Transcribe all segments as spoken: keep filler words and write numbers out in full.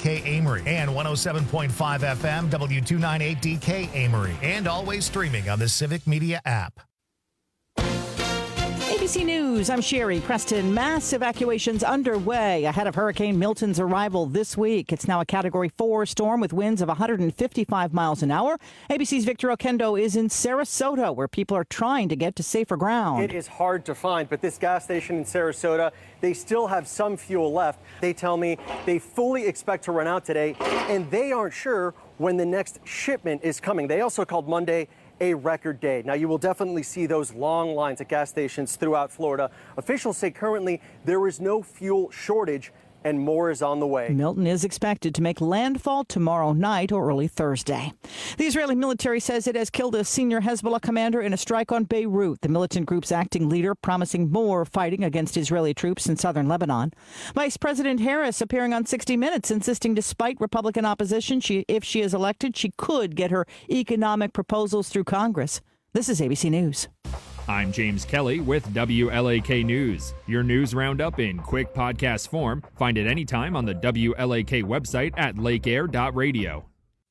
K Amory and one oh seven point five F M W two ninety-eight D K Amory, and always streaming on the Civic Media app. A B C News, I'm Sherry Preston. Mass evacuations underway ahead of Hurricane Milton's arrival this week. It's now a Category four storm with winds of one hundred fifty-five miles an hour. A B C's Victor Okendo is in Sarasota, where people are trying to get to safer ground. It is hard to find, but this gas station in Sarasota, they still have some fuel left. They tell me they fully expect to run out today, and they aren't sure when the next shipment is coming. They also called Monday a record day. Now, you will definitely see those long lines at gas stations throughout Florida. Officials say currently there is no fuel shortage and more is on the way. Milton is expected to make landfall tomorrow night or early Thursday. The Israeli military says it has killed a senior Hezbollah commander in a strike on Beirut. The militant group's acting leader promising more fighting against Israeli troops in southern Lebanon. Vice President Harris appearing on sixty minutes, insisting despite Republican opposition, she, if she is elected, she could get her economic proposals through Congress. This is A B C News. I'm James Kelly with W L A K News. Your news roundup in quick podcast form. Find it anytime on the W L A K website at lake air dot radio.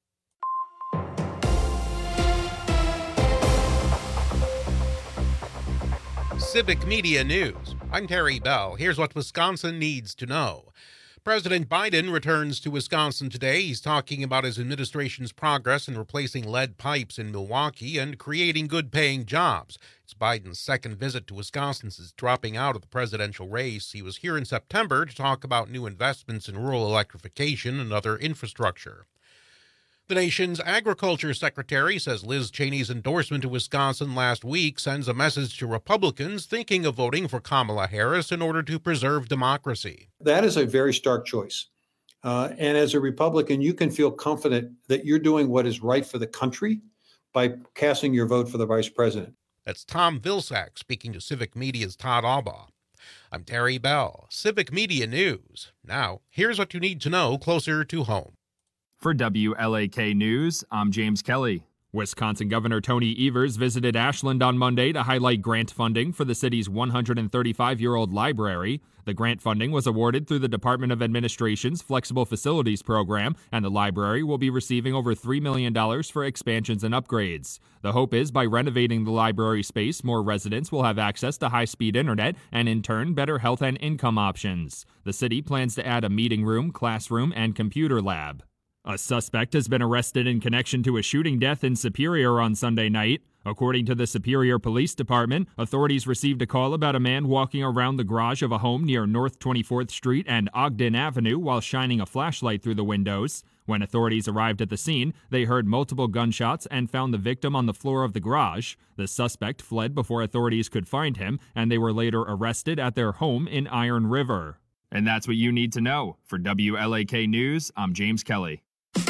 Civic Media News. I'm Terry Bell. Here's what Wisconsin needs to know. President Biden returns to Wisconsin today. He's talking about his administration's progress in replacing lead pipes in Milwaukee and creating good-paying jobs. It's Biden's second visit to Wisconsin since dropping out of the presidential race. He was here in September to talk about new investments in rural electrification and other infrastructure. The nation's agriculture secretary says Liz Cheney's endorsement to Wisconsin last week sends a message to Republicans thinking of voting for Kamala Harris in order to preserve democracy. That is a very stark choice. Uh, and as a Republican, you can feel confident that you're doing what is right for the country by casting your vote for the vice president. That's Tom Vilsack speaking to Civic Media's Todd Albaugh. I'm Terry Bell, Civic Media News. Now, here's what you need to know closer to home. For W L A K News, I'm James Kelly. Wisconsin Governor Tony Evers visited Ashland on Monday to highlight grant funding for the city's one hundred thirty-five-year-old library. The grant funding was awarded through the Department of Administration's Flexible Facilities Program, and the library will be receiving over three million dollars for expansions and upgrades. The hope is by renovating the library space, more residents will have access to high-speed internet and, in turn, better health and income options. The city plans to add a meeting room, classroom, and computer lab. A suspect has been arrested in connection to a shooting death in Superior on Sunday night. According to the Superior Police Department, authorities received a call about a man walking around the garage of a home near North twenty-fourth Street and Ogden Avenue while shining a flashlight through the windows. When authorities arrived at the scene, they heard multiple gunshots and found the victim on the floor of the garage. The suspect fled before authorities could find him, and they were later arrested at their home in Iron River. And that's what you need to know. For W L A K News, I'm James Kelly.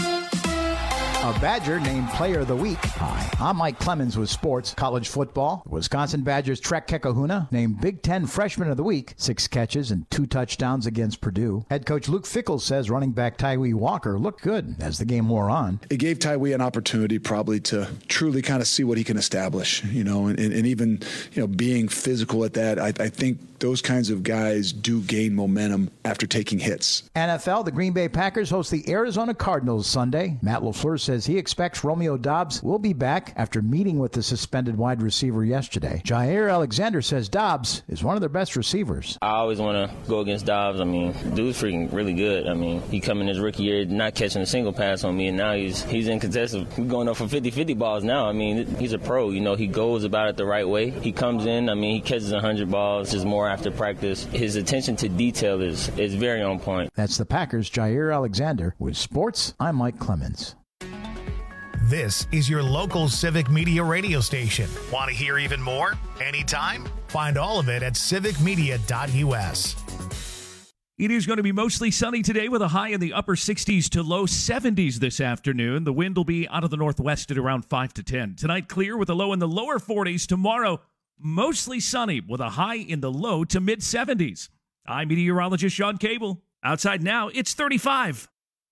A Badger named Player of the Week. Hi, I'm Mike Clemens with sports, college football. Wisconsin Badgers Trek Kekahuna named Big Ten Freshman of the Week. Six catches and two touchdowns against Purdue. Head coach Luke Fickell says running back Tyree Walker looked good as the game wore on. It gave Tyree an opportunity probably to truly kind of see what he can establish, you know, and, and even, you know, being physical at that. I, I think those kinds of guys do gain momentum after taking hits. N F L, the Green Bay Packers host the Arizona Cardinals Sunday. Matt LaFleur says he expects Romeo Doubs will be back after meeting with the suspended wide receiver yesterday. Jair Alexander says Doubs is one of their best receivers. I always want to go against Doubs. I mean, dude's freaking really good. I mean, he come in his rookie year not catching a single pass on me, and now he's he's in contested. We're going up for fifty-fifty balls now. I mean, he's a pro. You know, he goes about it the right way. He comes in, I mean, he catches one hundred balls, just more after practice. His attention to detail is, is very on point. That's the Packers' Jair Alexander. With sports, I'm Mike Clemens. This is your local Civic Media radio station. Want to hear even more? Anytime? Find all of it at civic media dot u s. It is going to be mostly sunny today with a high in the upper sixties to low seventies this afternoon. The wind will be out of the northwest at around five to ten. Tonight, clear with a low in the lower forties. Tomorrow, mostly sunny with a high in the low to mid seventies. I'm meteorologist Sean Cable. Outside now, it's thirty-five.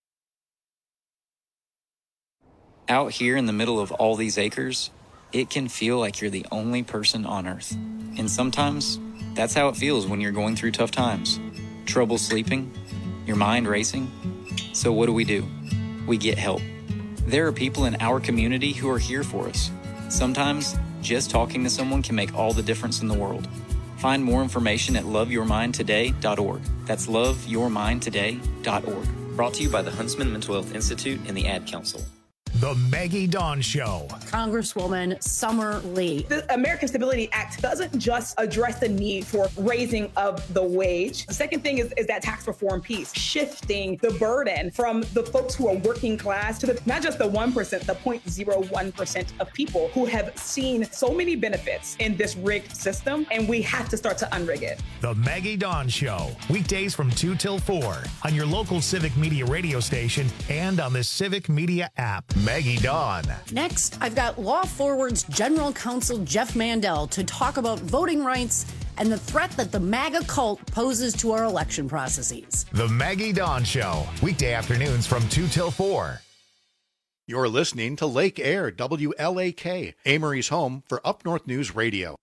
Out here in the middle of all these acres, it can feel like you're the only person on Earth. And sometimes, that's how it feels when you're going through tough times. Trouble sleeping, your mind racing, So what do we do? We get help. There are people in our community who are here for us. Sometimes, just talking to someone can make all the difference in the world. Find more information at love your mind today dot org. That's love your mind today dot org. Brought to you by the Huntsman Mental Health Institute and the Ad Council. The Maggie Dawn Show. Congresswoman Summer Lee. The American Stability Act doesn't just address the need for raising of the wage. The second thing is, is that tax reform piece, shifting the burden from the folks who are working class to the, not just the one percent, the zero point zero one percent of people who have seen so many benefits in this rigged system, and we have to start to unrig it. The Maggie Dawn Show. Weekdays from two till four on your local Civic Media radio station and on the Civic Media app. Maggie Dawn. Next, I've got Law Forward's General Counsel Jeff Mandel to talk about voting rights and the threat that the MAGA cult poses to our election processes. The Maggie Dawn Show. Weekday afternoons from two till four. You're listening to Lake Air, W L A K, Amory's home for Up North News Radio.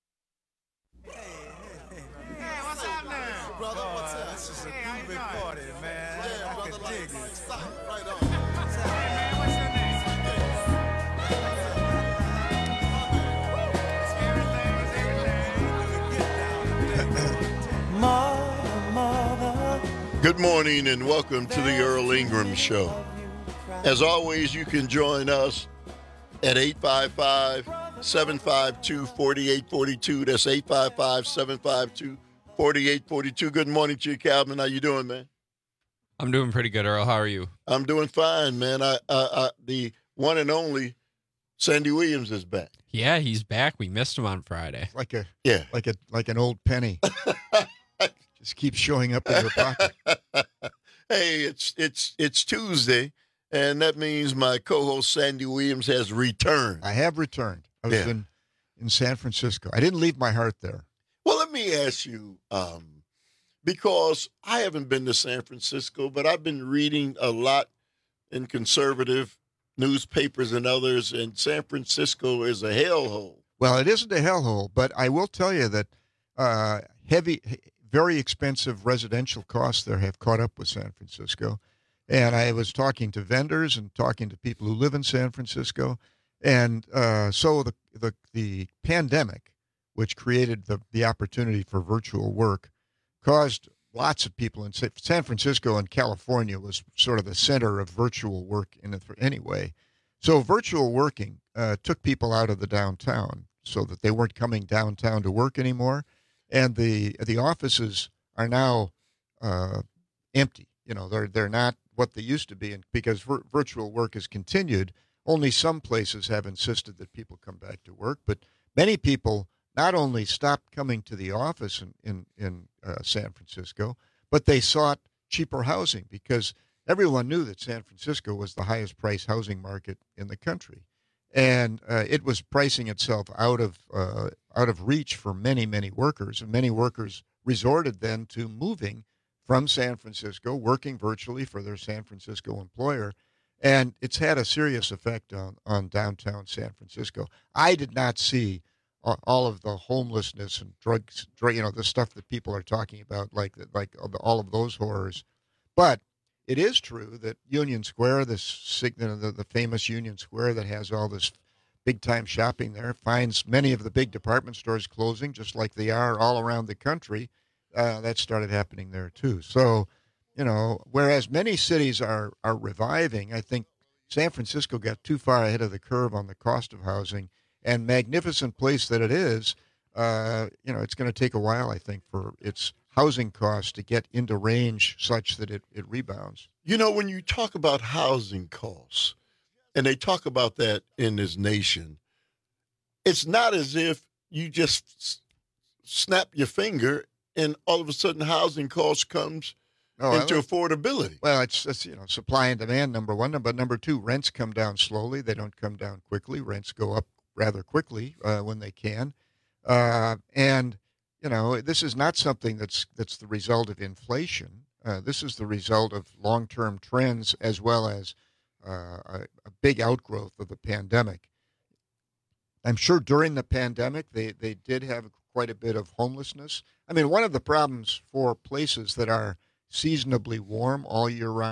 Good morning and welcome to the Earl Ingram Show. As always, you can join us at eight five five, seven five two, four eight four two. That's eight five five, seven five two, four eight four two. Good morning to you, Calvin. How you doing, man? I'm doing pretty good, Earl. How are you? I'm doing fine, man. I, I, I the one and only Sandy Williams is back. Yeah, he's back. We missed him on Friday. Like a yeah, like a like an old penny. Just keeps showing up in your pocket. Hey, it's it's it's Tuesday, and that means my co-host Sandy Williams has returned. I have returned. I was Yeah. in, in San Francisco. I didn't leave my heart there. Well, let me ask you, um, because I haven't been to San Francisco, but I've been reading a lot in conservative newspapers and others, and San Francisco is a hellhole. Well, it isn't a hellhole, but I will tell you that uh, heavy, very expensive residential costs there have caught up with San Francisco. And I was talking to vendors and talking to people who live in San Francisco. And uh, so the, the the pandemic, which created the, the opportunity for virtual work, caused lots of people in San Francisco and California was sort of the center of virtual work in it anyway. So virtual working uh, took people out of the downtown so that they weren't coming downtown to work anymore. And the the offices are now uh, empty. You know, they're they're not what they used to be. And because vir- virtual work has continued, only some places have insisted that people come back to work. But many people not only stopped coming to the office in, in, in uh, San Francisco, but they sought cheaper housing because everyone knew that San Francisco was the highest price housing market in the country. And uh, it was pricing itself out of uh, out of reach for many, many workers. And many workers resorted then to moving from San Francisco, working virtually for their San Francisco employer. And it's had a serious effect on, on downtown San Francisco. I did not see all of the homelessness and drugs, drug, you know, the stuff that people are talking about, like like all of those horrors. But it is true that Union Square, this the, the famous Union Square that has all this big-time shopping there, finds many of the big department stores closing, just like they are all around the country. Uh, that started happening there, too. So, you know, whereas many cities are, are reviving, I think San Francisco got too far ahead of the curve on the cost of housing. And magnificent place that it is, uh, you know, it's going to take a while, I think, for its housing costs to get into range such that it, it rebounds. You know, when you talk about housing costs, and they talk about that in this nation, it's not as if you just s- snap your finger and all of a sudden housing costs comes Oh, into affordability. Well, it's, it's, you know, supply and demand, number one. But number two, rents come down slowly. They don't come down quickly. Rents go up rather quickly uh, when they can. Uh, and, you know, this is not something that's that's the result of inflation. Uh, this is the result of long-term trends as well as uh, a, a big outgrowth of the pandemic. I'm sure during the pandemic, they, they did have quite a bit of homelessness. I mean, one of the problems for places that are seasonably warm all year round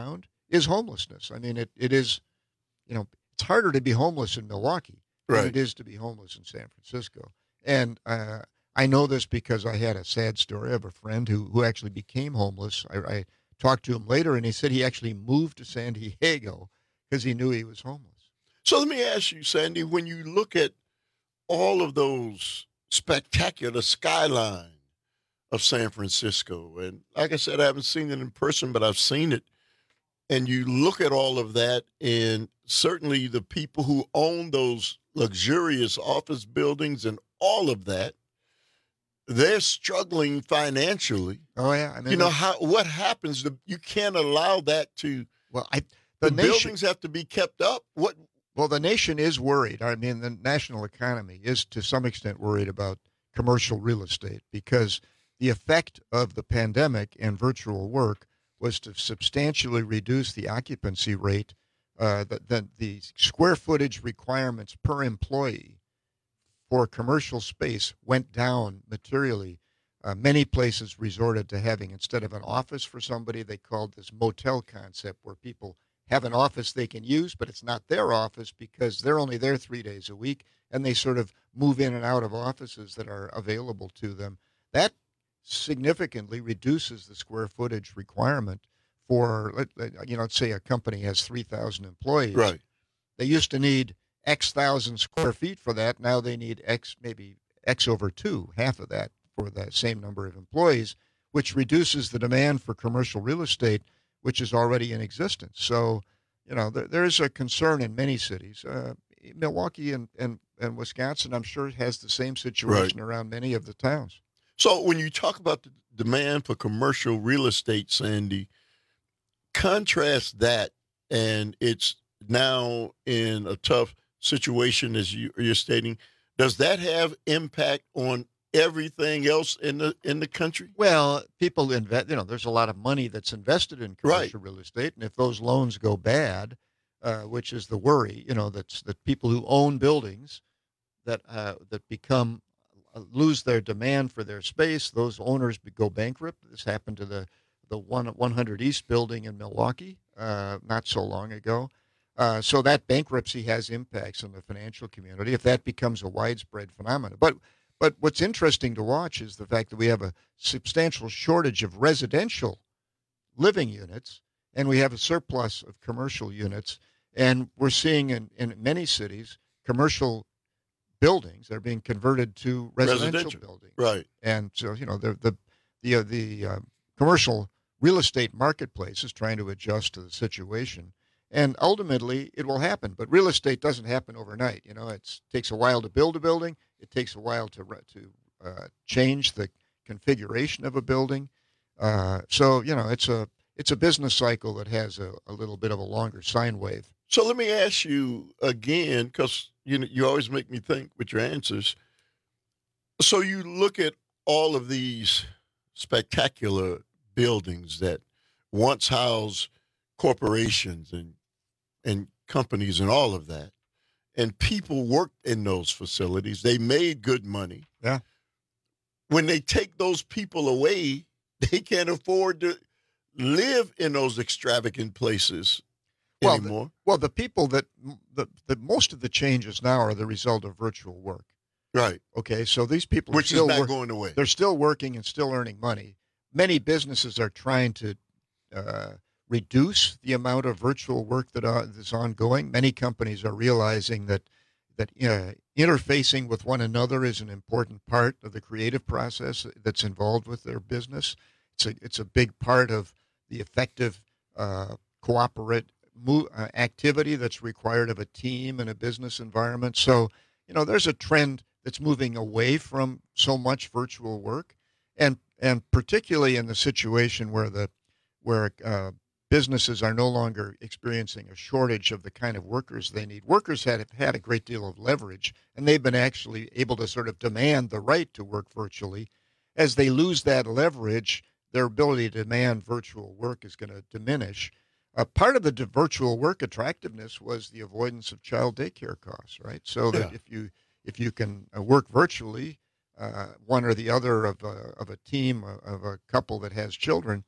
is homelessness. I mean, it, it is, you know, it's harder to be homeless in Milwaukee than Right. it is to be homeless in San Francisco. And uh, I know this because I had a sad story of a friend who, who actually became homeless. I, I talked to him later, and he said he actually moved to San Diego because he knew he was homeless. So let me ask you, Sandy, when you look at all of those spectacular skyline of San Francisco, and like I said, I haven't seen it in person, but I've seen it, and you look at all of that, and certainly the people who own those luxurious office buildings and all of that, they're struggling financially. Oh yeah, I mean, you know how what happens? To, you can't allow that to. Well, I the, the nation, buildings have to be kept up. What? Well, the nation is worried. I mean, the national economy is to some extent worried about commercial real estate because the effect of the pandemic and virtual work was to substantially reduce the occupancy rate. Uh, the, the the square footage requirements per employee for commercial space went down materially. Uh, many places resorted to having, instead of an office for somebody, they called this motel concept where people have an office they can use, but it's not their office because they're only there three days a week, and they sort of move in and out of offices that are available to them. That significantly reduces the square footage requirement for, you know, let's say a company has three thousand employees. Right. They used to need X thousand square feet for that. Now they need X, maybe X over two, half of that for the same number of employees, which reduces the demand for commercial real estate, which is already in existence. So, you know, there, there is a concern in many cities. Uh, Milwaukee and, and, and Wisconsin, I'm sure, has the same situation Right. around many of the towns. So when you talk about the demand for commercial real estate, Sandy, contrast that, and it's now in a tough situation, as you, you're stating. Does that have impact on everything else in the in the country? Well, people invest. You know, there's a lot of money that's invested in commercial Right. real estate, and if those loans go bad, uh, which is the worry, you know, that's that people who own buildings that uh, that become uh, lose their demand for their space. Those owners be- go bankrupt. This happened to the the one one hundred East building in Milwaukee uh, not so long ago. Uh, so that bankruptcy has impacts on the financial community if that becomes a widespread phenomenon. But but what's interesting to watch is the fact that we have a substantial shortage of residential living units, and we have a surplus of commercial units. And we're seeing in, in many cities commercial buildings that are being converted to residential, Residential. buildings. Right. And so, you know, the the the uh, the uh, commercial real estate marketplace is trying to adjust to the situation. And ultimately, it will happen. But real estate doesn't happen overnight. You know, it takes a while to build a building. It takes a while to to uh, change the configuration of a building. Uh, so, you know, it's a it's a business cycle that has a, a little bit of a longer sine wave. So let me ask you again, because you know, you always make me think with your answers. So you look at all of these spectacular buildings that once housed corporations and and companies and all of that, and people worked in those facilities. They made good money. Yeah. When they take those people away, they can't afford to live in those extravagant places Well, anymore. The, well, the people that the, the most of the changes now are the result of virtual work. Right. Okay, so these people Which are still is not work- going away. They're still working and still earning money. Many businesses are trying to uh, reduce the amount of virtual work that uh, is ongoing. Many companies are realizing that that uh, interfacing with one another is an important part of the creative process that's involved with their business. It's a it's a big part of the effective uh, cooperate mo- uh, activity that's required of a team in a business environment. So, you know, there's a trend that's moving away from so much virtual work, and and particularly in the situation where the where uh, businesses are no longer experiencing a shortage of the kind of workers they need. Workers had had a great deal of leverage, and they've been actually able to sort of demand the right to work virtually. As they lose that leverage, their ability to demand virtual work is going to diminish. Uh, part of the d- virtual work attractiveness was the avoidance of child daycare costs, right? So that Yeah. if you if you can uh, work virtually, uh, one or the other of a, of a team uh, of a couple that has children,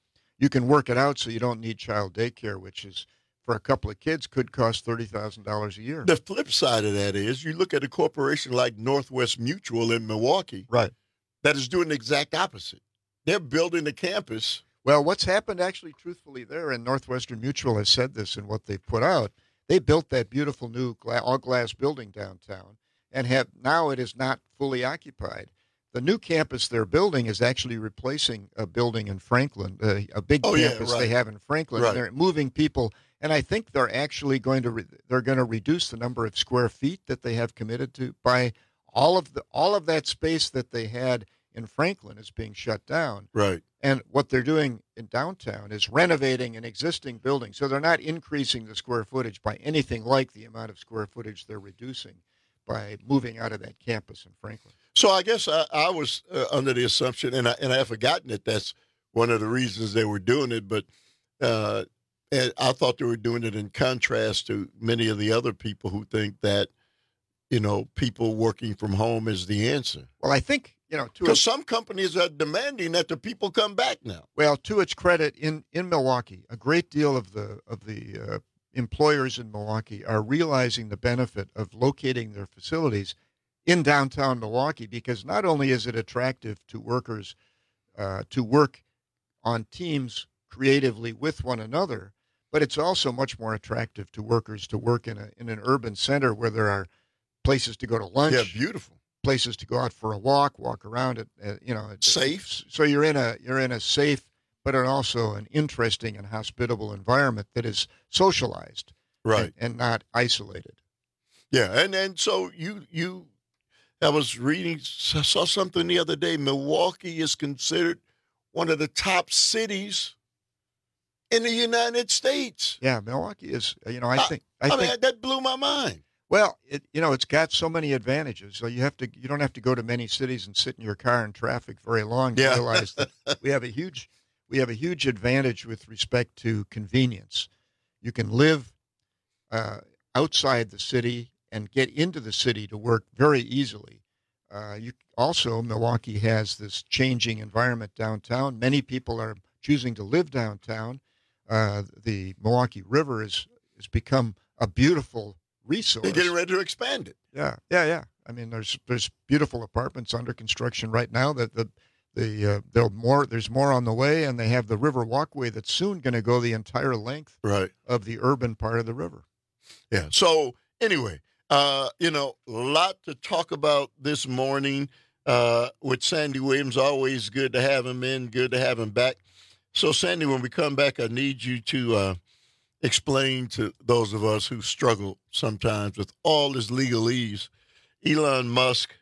you can work it out so you don't need child daycare, which is, for a couple of kids, could cost thirty thousand dollars a year. The flip side of that is you look at a corporation like Northwest Mutual in Milwaukee. Right. That is doing the exact opposite. They're building a campus. Well, what's happened actually, truthfully, there, and Northwestern Mutual has said this in what they've put out, they built that beautiful new gla- all-glass building downtown, and have now it is not fully occupied. The new campus they're building is actually replacing a building in Franklin, uh, a big Oh, yeah, campus right. they have in Franklin. Right. And they're moving people, and I think they're actually going to re- they're going to reduce the number of square feet that they have committed to by all of the all of that space that they had in Franklin is being shut down. Right. And what they're doing in downtown is renovating an existing building. So they're not increasing the square footage by anything like the amount of square footage they're reducing by moving out of that campus in Franklin. So I guess I, I was uh, under the assumption, and I, and I have forgotten that that's one of the reasons they were doing it, but uh, and I thought they were doing it in contrast to many of the other people who think that, you know, people working from home is the answer. Well, I think, you know, to because its, some companies are demanding that the people come back now. well, to its credit, in, in Milwaukee, a great deal of the of the uh, employers in Milwaukee are realizing the benefit of locating their facilities in downtown Milwaukee, because not only is it attractive to workers uh, to work on teams creatively with one another, but it's also much more attractive to workers to work in a in an urban center where there are places to go to lunch. Yeah, beautiful. Places to go out for a walk, walk around it, uh, you know, it's safe. So you're in a you're in a safe, but also an interesting and hospitable environment that is socialized, right, and, and not isolated. Yeah, and and so you you, I was reading, saw something the other day. Milwaukee is considered one of the top cities in the United States. Yeah, Milwaukee is. You know, I I- think I, I think mean, that blew my mind. Well, it, you know, it's got so many advantages. So you have to, you don't have to go to many cities and sit in your car in traffic very long to Yeah. realize that we have a huge, we have a huge advantage with respect to convenience. You can live uh, outside the city and get into the city to work very easily. Uh, you also, Milwaukee has this changing environment downtown. Many people are choosing to live downtown. Uh, the Milwaukee River is has become a beautiful resource. They're getting ready to expand it. Yeah, yeah, yeah. I mean, there's there's beautiful apartments under construction right now. That the the uh, there'll more there's more on the way, and they have the river walkway that's soon going to go the entire length right. of the urban part of the river. Yeah. So anyway, uh, you know, a lot to talk about this morning uh, with Sandy Williams. Always good to have him in. Good to have him back. So Sandy, when we come back, I need you to uh, explain to those of us who struggle sometimes with all this legalese. Elon Musk,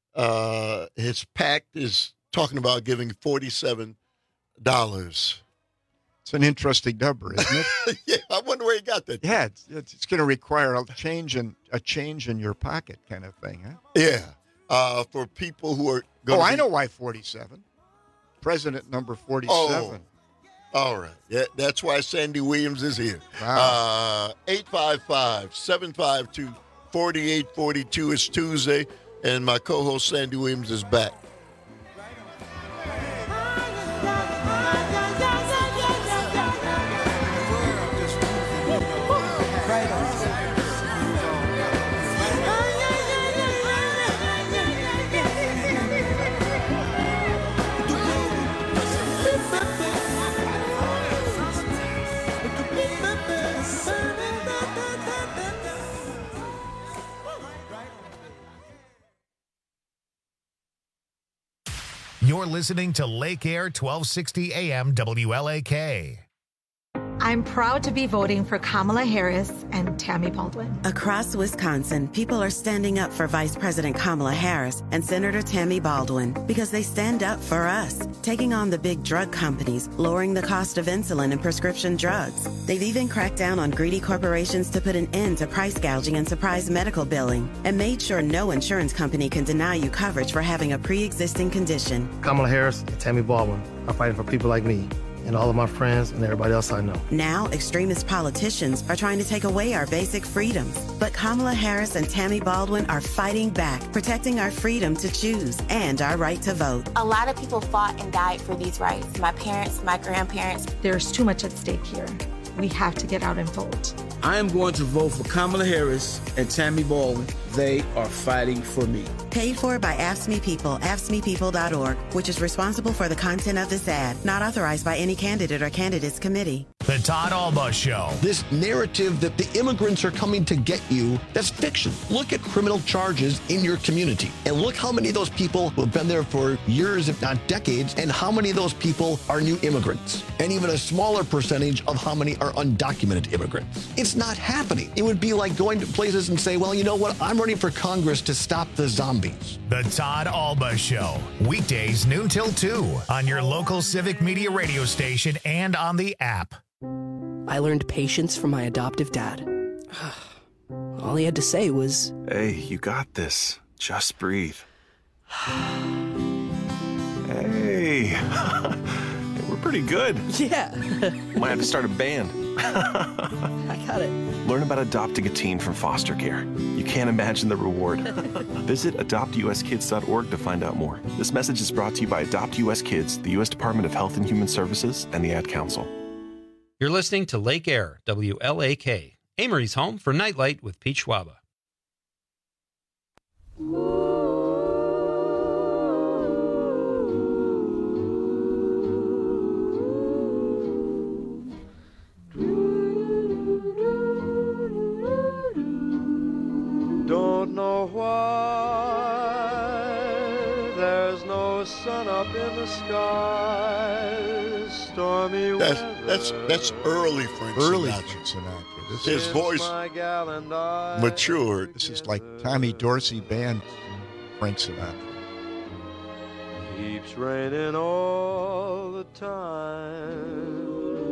uh, his PAC is talking about giving forty-seven dollars. It's an interesting number, isn't it? Yeah, I wonder where he got that. Yeah, it's, it's, it's going to require a change in a change in your pocket kind of thing, huh? Yeah, uh, for people who are Oh, going I know why forty-seven. President number forty-seven. Oh, all right. Yeah, that's why Sandy Williams is here. Wow. Uh, eight five five, seven five two, four eight four two. It's Tuesday, and my co-host Sandy Williams is back. You're listening to Lake Air twelve sixty A M W L A K. I'm proud to be voting for Kamala Harris and Tammy Baldwin. Across Wisconsin, people are standing up for Vice President Kamala Harris and Senator Tammy Baldwin because they stand up for us, taking on the big drug companies, lowering the cost of insulin and prescription drugs. They've even cracked down on greedy corporations to put an end to price gouging and surprise medical billing, and made sure no insurance company can deny you coverage for having a pre-existing condition. Kamala Harris and Tammy Baldwin are fighting for people like me. and all of my friends and everybody else I know. Now, extremist politicians are trying to take away our basic freedoms. But Kamala Harris and Tammy Baldwin are fighting back, protecting our freedom to choose and our right to vote. A lot of people fought and died for these rights. My parents, my grandparents. There's too much at stake here. We have to get out and vote. I am going to vote for Kamala Harris and Tammy Baldwin. They are fighting for me. Paid for by A F S M E People, A F S M E People dot org, which is responsible for the content of this ad, not authorized by any candidate or candidates committee. The Todd Alba Show. This narrative that the immigrants are coming to get you, that's fiction. Look at criminal charges in your community and look how many of those people who have been there for years, if not decades, and how many of those people are new immigrants, and even a smaller percentage of how many are undocumented immigrants. It's not happening. It would be like going to places and say, well, you know what? I'm running for Congress to stop the zombies. The Todd Alba Show. Weekdays noon till two on your local Civic Media radio station and on the app. I learned patience from my adoptive dad. All he had to say was, "Hey, you got this. Just breathe." Hey, we're pretty good. Yeah. Might have to start a band. I got it. Learn about adopting a teen from foster care. You can't imagine the reward. Visit adopt u s kids dot org to find out more. This message is brought to you by Adopt U S Kids, the U S Department of Health and Human Services, and the Ad Council. You're listening to Lake Air, W L A K, Amory's home for Nightlight with Pete Schwaba. Don't know why there's no sun up in the sky. Stormy That's weather. that's that's early Frank Early Sinatra. Frank Sinatra. This His is voice matured. This is like Tommy Dorsey band Frank Sinatra. Keeps raining all the time.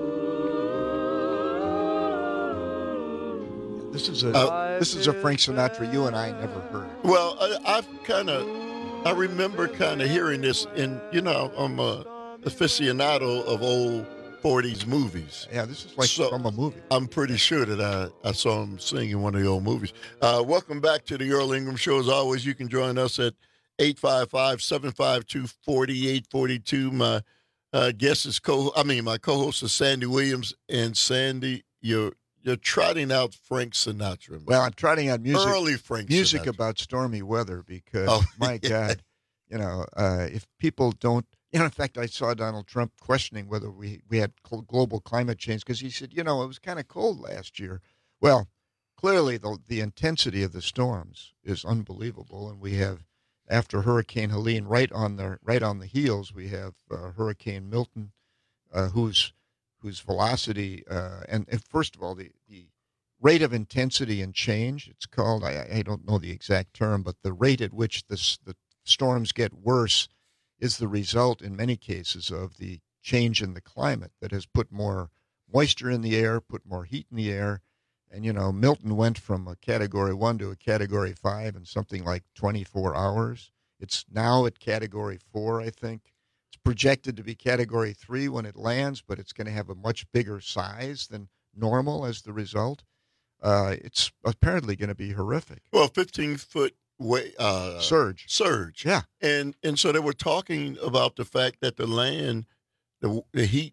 This is a Uh, this is a Frank Sinatra you and I never heard. Well, I, I've kind of, I remember kind of hearing this, and you know, I'm a aficionado of old forties movies. Yeah, this is like So, from a movie. I'm pretty sure that I, I saw him sing in one of the old movies. Uh, welcome back to the Earl Ingram Show. As always, you can join us at eight five five, seven five two, four eight four two. My uh, guest is co. I mean, my co-host is Sandy Williams, and Sandy, you're you're trotting out Frank Sinatra. Man. Well, I'm trotting out music. Early Frank music Sinatra. about stormy weather because, Oh, my yeah. God, you know, uh, if people don't, you know, in fact, I saw Donald Trump questioning whether we, we had cl- global climate change because he said, you know, it was kind of cold last year. Well, clearly the the intensity of the storms is unbelievable, and we have, after Hurricane Helene, right on the right on the heels, we have uh, Hurricane Milton, uh, whose whose velocity uh, and, and first of all the, the rate of intensity and change, it's called, I, I don't know the exact term, but the rate at which this, the storms get worse is the result in many cases of the change in the climate that has put more moisture in the air, put more heat in the air. And, you know, Milton went from a category one to a category five in something like twenty-four hours. It's now at category four, I think. It's projected to be category three when it lands, but it's going to have a much bigger size than normal as the result. Uh, it's apparently going to be horrific. Well, fifteen foot way uh, Surge. surge. Yeah. And and so they were talking about the fact that the land, the the heat,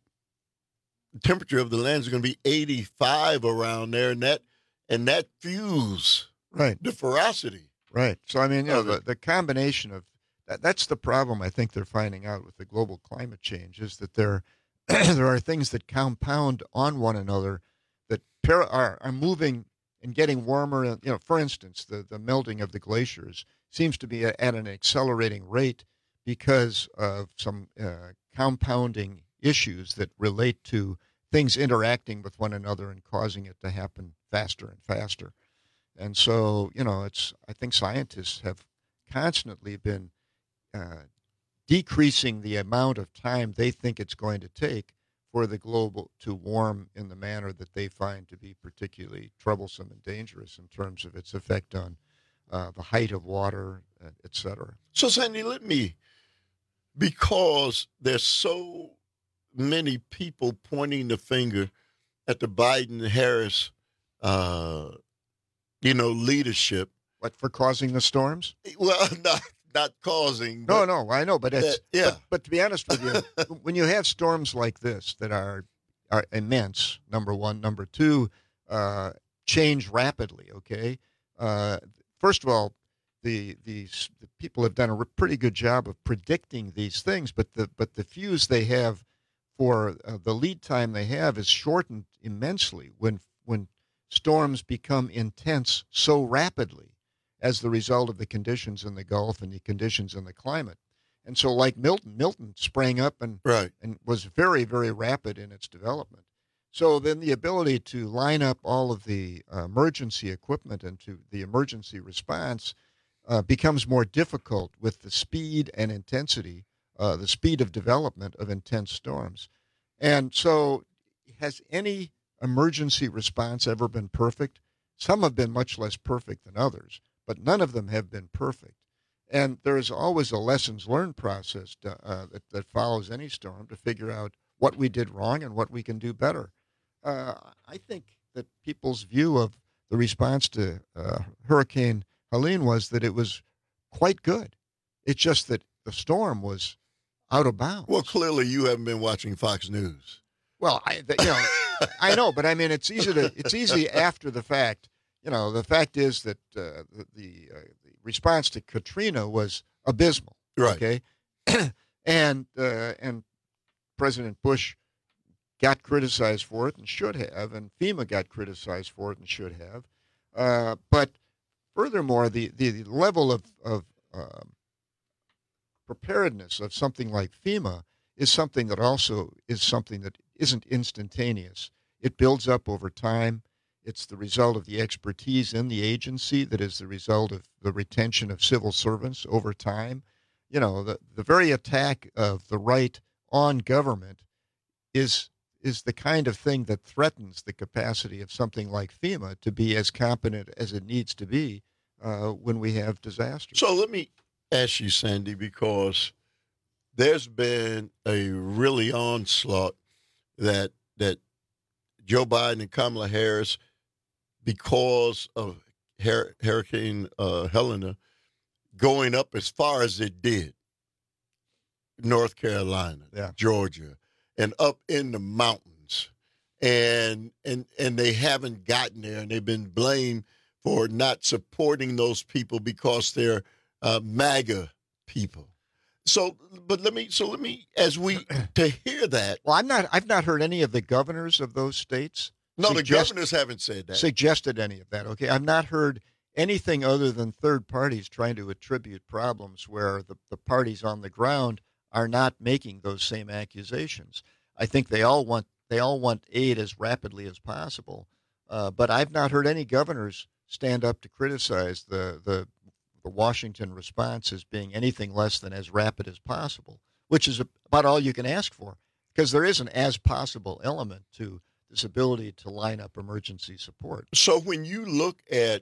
the temperature of the land is going to be eighty-five around there, and that and that fuels Right. the ferocity. Right. So, I mean, you know, of the, it. the combination of that, that's the problem I think they're finding out with the global climate change is that there, there are things that compound on one another that para, are, are moving and getting warmer. You know, for instance, the, the melting of the glaciers seems to be at, at an accelerating rate because of some uh, compounding issues that relate to things interacting with one another and causing it to happen faster and faster. And so, you know, it's, I think scientists have constantly been uh, decreasing the amount of time they think it's going to take for the globe to warm in the manner that they find to be particularly troublesome and dangerous in terms of its effect on uh, the height of water, uh, et cetera. So, Sandy, let me, because there's so many people pointing the finger at the Biden-Harris, uh, you know, leadership. What, for causing the storms? Well, not not causing. No, but no, I know, but it's that, yeah. But, but to be honest with you, when you have storms like this that are are immense, number one, number two, uh, change rapidly. Okay, uh, first of all, the these the people have done a pretty good job of predicting these things, but the but the fuse they have for uh, the lead time they have is shortened immensely when when storms become intense so rapidly as the result of the conditions in the Gulf and the conditions in the climate. And so like Milton, Milton sprang up and right. and was very, very rapid in its development. So then the ability to line up all of the uh, emergency equipment into the emergency response uh, becomes more difficult with the speed and intensity, uh, the speed of development of intense storms. And so has any emergency response ever been perfect? Some have been much less perfect than others, but none of them have been perfect. And there is always a lessons learned process to, uh, that, that follows any storm to figure out what we did wrong and what we can do better. Uh, I think that people's view of the response to uh, Hurricane Helene was that it was quite good. It's just that the storm was out of bounds. Well, clearly you haven't been watching Fox News. Well, I, the, you know, I know, but I mean, it's easy to it's easy after the fact. You know, the fact is that uh, the the, uh, the response to Katrina was abysmal. Right. Okay, and uh, and President Bush got criticized for it and should have, and FEMA got criticized for it and should have. Uh, but furthermore, the, the level of of um, preparedness of something like FEMA is something that also is something that isn't instantaneous. It builds up over time. It's the result of the expertise in the agency that is the result of the retention of civil servants over time. You know, the, the very attack of the right on government is is the kind of thing that threatens the capacity of something like FEMA to be as competent as it needs to be uh, when we have disasters. So let me ask you, Sandy, because there's been a really onslaught that that Joe Biden and Kamala Harris, because of Her- Hurricane uh, Helena going up as far as it did, North Carolina, yeah. Georgia, and up in the mountains, and and and they haven't gotten there, and they've been blamed for not supporting those people because they're uh, MAGA people. So, but let me, so let me, as we, to hear that. Well, I'm not, I've not heard any of the governors of those states. No, suggest, the governors haven't said that. Suggested any of that, okay? I've not heard anything other than third parties trying to attribute problems where the, the parties on the ground are not making those same accusations. I think they all want, they all want aid as rapidly as possible. Uh, but I've not heard any governors stand up to criticize the, the, the Washington response as being anything less than as rapid as possible, which is about all you can ask for, because there is an as possible element to this ability to line up emergency support. So when you look at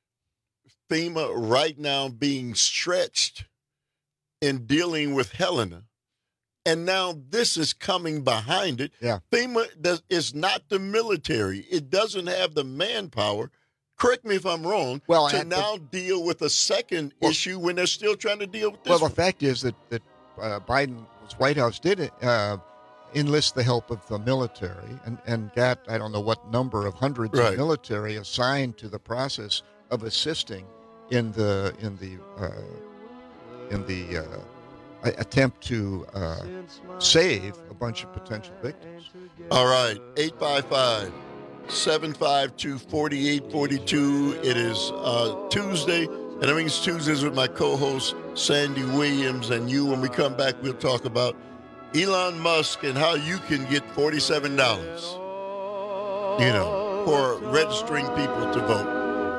FEMA right now being stretched in dealing with Helena, and now this is coming behind it, yeah. FEMA does, is not the military. It doesn't have the manpower, correct me if I'm wrong, well, to I, now but, deal with a second well, issue when they're still trying to deal with this Well, the one. fact is that, that uh, Biden's White House did uh, enlist the help of the military and, and got, I don't know what number of hundreds right. of military assigned to the process of assisting in the in the uh, in the uh, attempt to uh, save a bunch of potential victims. All right, eight five five, seven five two, four eight four two. It is uh, Tuesday, and that means Tuesdays with my co-host Sandy Williams and you. When we come back, we'll talk about Elon Musk and how you can get forty-seven dollars, you know, for registering people to vote.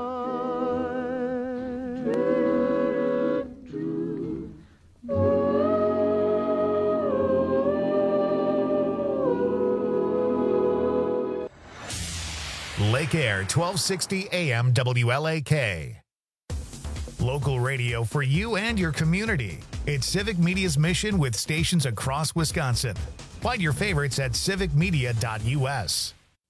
Lake Air, twelve sixty A M W L A K. Local radio for you and your community. It's Civic Media's mission with stations across Wisconsin. Find your favorites at civic media dot U S.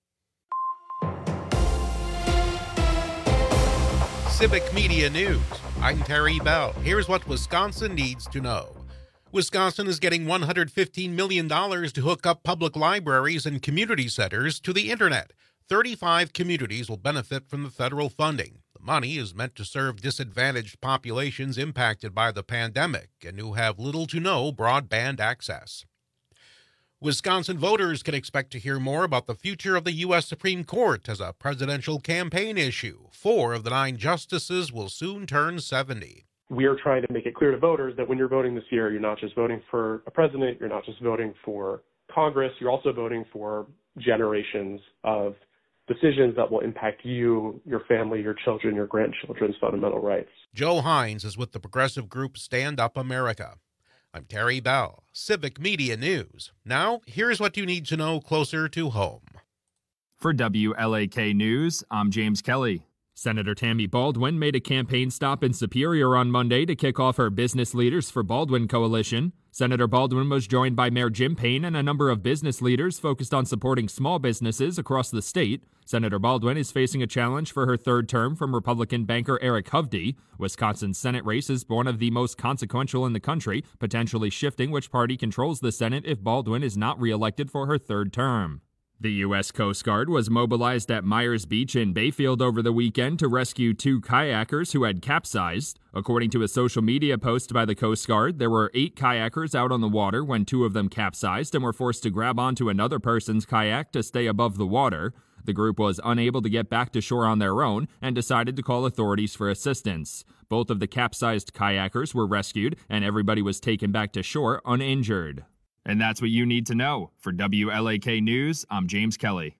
Civic Media News. I'm Terry Bell. Here's what Wisconsin needs to know. Wisconsin is getting one hundred fifteen million dollars to hook up public libraries and community centers to the internet. thirty-five communities will benefit from the federal funding. The money is meant to serve disadvantaged populations impacted by the pandemic and who have little to no broadband access. Wisconsin voters can expect to hear more about the future of the U S Supreme Court as a presidential campaign issue. Four of the nine justices will soon turn seventy. We are trying to make it clear to voters that when you're voting this year, you're not just voting for a president, you're not just voting for Congress, you're also voting for generations of decisions that will impact you, your family, your children, your grandchildren's fundamental rights. Joe Hines is with the progressive group Stand Up America. I'm Terry Bell, Civic Media News. Now, here's what you need to know closer to home. For W L A K News, I'm James Kelly. Senator Tammy Baldwin made a campaign stop in Superior on Monday to kick off her Business Leaders for Baldwin coalition. Senator Baldwin was joined by Mayor Jim Payne and a number of business leaders focused on supporting small businesses across the state. Senator Baldwin is facing a challenge for her third term from Republican banker Eric Hovde. Wisconsin's Senate race is one of the most consequential in the country, potentially shifting which party controls the Senate if Baldwin is not reelected for her third term. The U S Coast Guard was mobilized at Myers Beach in Bayfield over the weekend to rescue two kayakers who had capsized. According to a social media post by the Coast Guard, there were eight kayakers out on the water when two of them capsized and were forced to grab onto another person's kayak to stay above the water. The group was unable to get back to shore on their own and decided to call authorities for assistance. Both of the capsized kayakers were rescued and everybody was taken back to shore uninjured. And that's what you need to know. For W L A K News, I'm James Kelly.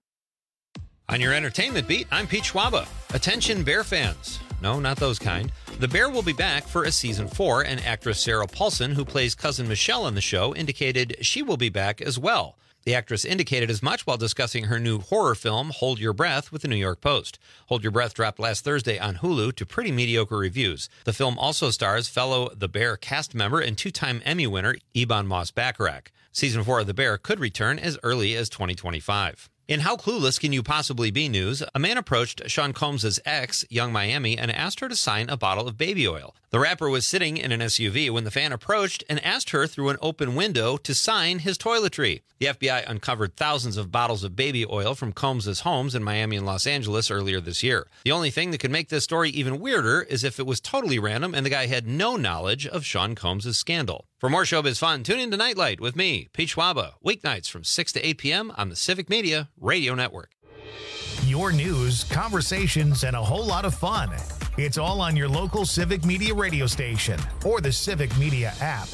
On your entertainment beat, I'm Pete Schwaba. Attention Bear fans. No, not those kind. The Bear will be back for a season four, and actress Sarah Paulson, who plays Cousin Michelle on the show, indicated she will be back as well. The actress indicated as much while discussing her new horror film, Hold Your Breath, with the New York Post. Hold Your Breath dropped last Thursday on Hulu to pretty mediocre reviews. The film also stars fellow The Bear cast member and two-time Emmy winner Ebon Moss-Bachrach. Season four of The Bear could return as early as twenty twenty-five. In How Clueless Can You Possibly Be news, a man approached Sean Combs' ex, Young Miami, and asked her to sign a bottle of baby oil. The rapper was sitting in an S U V when the fan approached and asked her through an open window to sign his toiletry. The F B I uncovered thousands of bottles of baby oil from Combs' homes in Miami and Los Angeles earlier this year. The only thing that could make this story even weirder is if it was totally random and the guy had no knowledge of Sean Combs' scandal. For more showbiz fun, tune in to Nightlight with me, Pete Schwaba, weeknights from six to eight p.m. on the Civic Media Radio Network. Your news, conversations, and a whole lot of fun. It's all on your local Civic Media radio station or the Civic Media app.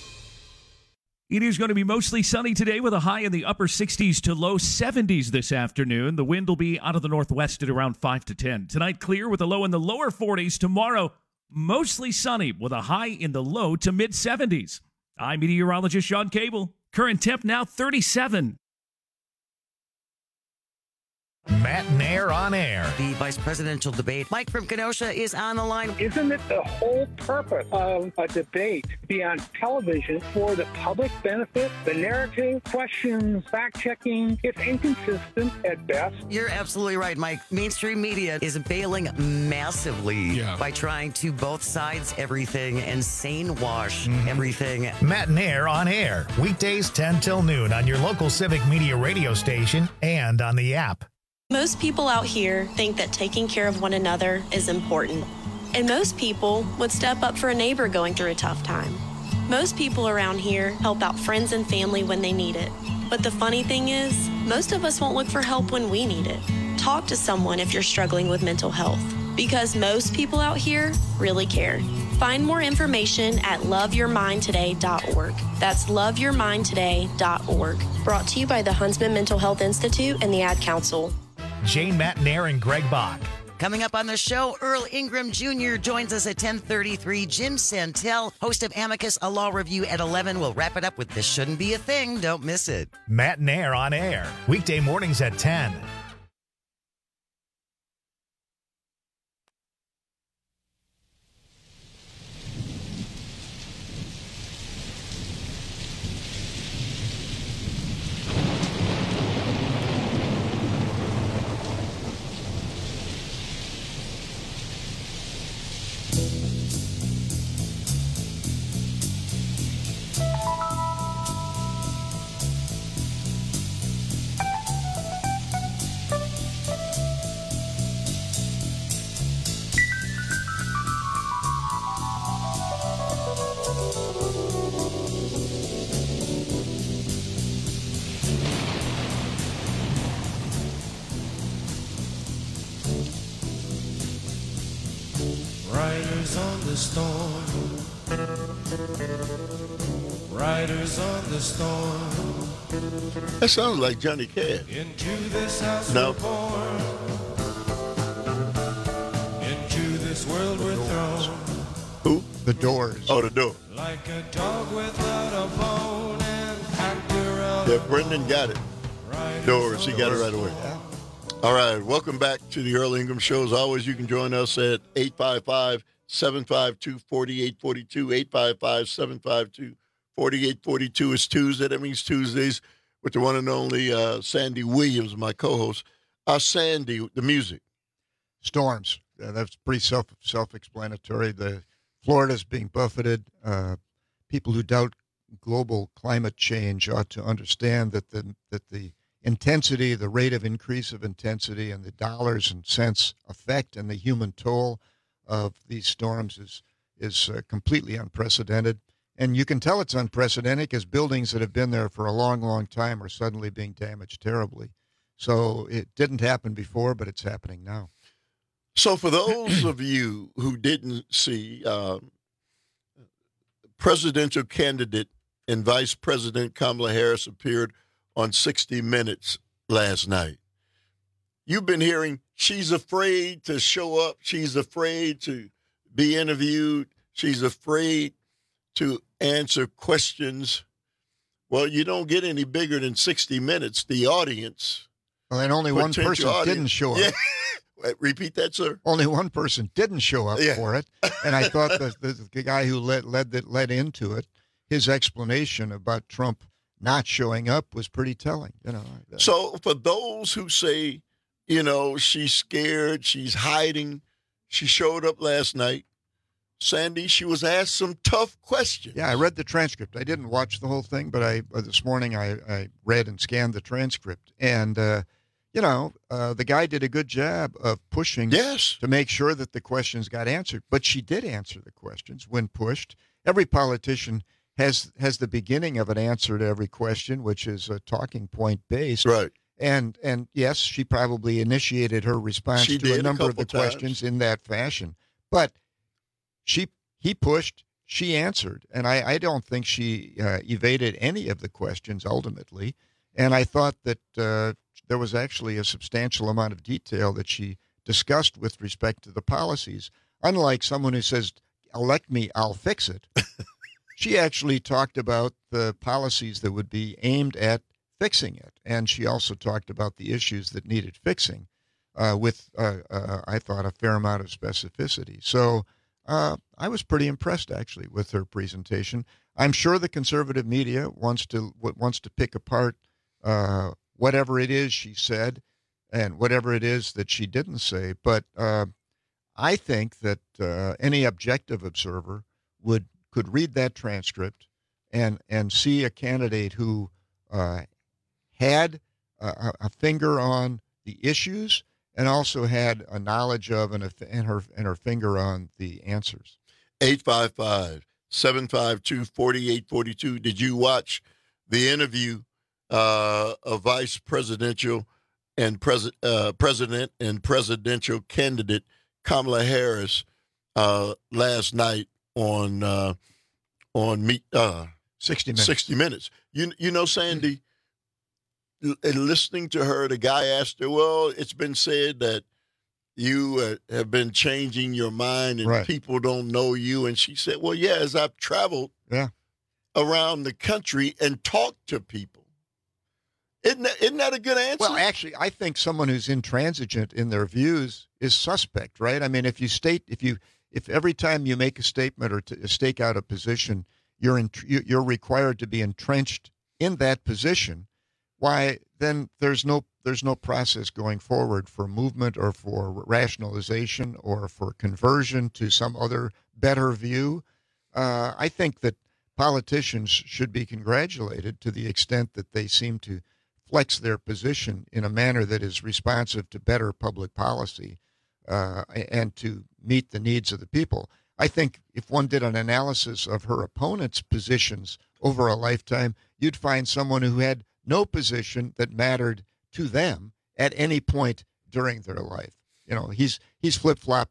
It is going to be mostly sunny today with a high in the upper sixties to low seventies this afternoon. The wind will be out of the northwest at around five to ten. Tonight, clear with a low in the lower forties. Tomorrow, mostly sunny with a high in the low to mid seventies. I'm meteorologist Sean Cable. Current temp now thirty-seven. Matt Nair on air. The vice presidential debate. Mike from Kenosha is on the line. Isn't it the whole purpose of a debate to be on television for the public benefit? The narrative, questions, fact-checking, it's inconsistent at best. You're absolutely right, Mike. Mainstream media is bailing massively yeah. by trying to both sides everything and sane wash mm-hmm. everything. Matt Nair on air. Weekdays ten till noon on your local Civic Media radio station and on the app. Most people out here think that taking care of one another is important. And most people would step up for a neighbor going through a tough time. Most people around here help out friends and family when they need it. But the funny thing is, most of us won't look for help when we need it. Talk to someone if you're struggling with mental health, because most people out here really care. Find more information at love your mind today dot org. That's love your mind today dot org. Brought to you by the Huntsman Mental Health Institute and the Ad Council. Jane Matt Nair and Greg Bach. Coming up on the show, Earl Ingram Junior joins us at ten thirty-three. Jim Santel, host of Amicus, a law review at eleven. We'll wrap it up with This Shouldn't Be a Thing. Don't miss it. Matt Nair on air. Weekday mornings at ten. Riders on the storm. Riders on the storm. That sounds like Johnny Cash. Into this house No. we're born. Into this world we're thrown. Who? The Doors. Oh, the Doors. Like a dog without a bone and packed around. Yeah, Brendan got it. Doors, he got it right away. All right, welcome back to the Earl Ingram Show. As always, you can join us at eight five five, seven five two, four eight four two, eight five five, seven five two, four eight four two. It's Tuesday. That means Tuesdays with the one and only uh, Sandy Williams, my co-host. Uh, Sandy, the music. Storms. Yeah, that's pretty self, self-explanatory. The Florida's being buffeted. Uh, people who doubt global climate change ought to understand that the that the intensity, the rate of increase of intensity, and the dollars and cents effect and the human toll of these storms is is uh, completely unprecedented. And you can tell it's unprecedented because buildings that have been there for a long, long time are suddenly being damaged terribly. So it didn't happen before, but it's happening now. So for those of you who didn't see, uh, presidential candidate and Vice President Kamala Harris appeared on sixty minutes last night. You've been hearing she's afraid to show up. She's afraid to be interviewed. She's afraid to answer questions. Well, you don't get any bigger than sixty minutes. The audience. Well, and only one person audience, didn't show up. Yeah. Repeat that, sir. Only one person didn't show up Yeah. for it, and I thought the, the, the guy who led led that led into it, his explanation about Trump not showing up was pretty telling. You know. So for those who say, you know, she's scared, she's hiding, she showed up last night. Sandy, she was asked some tough questions. Yeah, I read the transcript. I didn't watch the whole thing, but I uh, this morning I, I read and scanned the transcript, and uh, you know, uh, the guy did a good job of pushing yes. to make sure that the questions got answered. But she did answer the questions when pushed. Every politician has has the beginning of an answer to every question, which is a talking point based. Right. And and yes, she probably initiated her response She to did a a number of couple the times. questions in that fashion. But she he pushed, she answered, and I, I don't think she uh, evaded any of the questions ultimately. And I thought that uh, there was actually a substantial amount of detail that she discussed with respect to the policies. Unlike someone who says, elect me, I'll fix it. She actually talked about the policies that would be aimed at fixing it. And she also talked about the issues that needed fixing uh, with, uh, uh, I thought, a fair amount of specificity. So uh, I was pretty impressed, actually, with her presentation. I'm sure the conservative media wants to wants to pick apart uh, whatever it is she said and whatever it is that she didn't say. But uh, I think that uh, any objective observer would could read that transcript and and see a candidate who uh, had a, a finger on the issues and also had a knowledge of and, a, and her and her finger on the answers. eight five five, seven five two, four eight four two. Did you watch the interview uh, of Vice Presidential and pres- uh, President and Presidential candidate Kamala Harris uh, last night on uh, on meet uh, sixty minutes? sixty minutes. You you know, Sandy, and listening to her, the guy asked her, "Well, it's been said that you uh, have been changing your mind and Right. people don't know you." And she said, "Well, yeah, as I've traveled Yeah. around the country and talked to people." Isn't that, isn't that a good answer? Well, actually, I think someone who's intransigent in their views is suspect, right? I mean, if you state, if you, if every time you make a statement or to stake out a position, you're in, you're required to be entrenched in that position, why then there's no there's no process going forward for movement or for rationalization or for conversion to some other better view. Uh, I think that politicians should be congratulated to the extent that they seem to flex their position in a manner that is responsive to better public policy uh, and to meet the needs of the people. I think if one did an analysis of her opponent's positions over a lifetime, you'd find someone who had no position that mattered to them at any point during their life. You know, he's he's flip-flopped on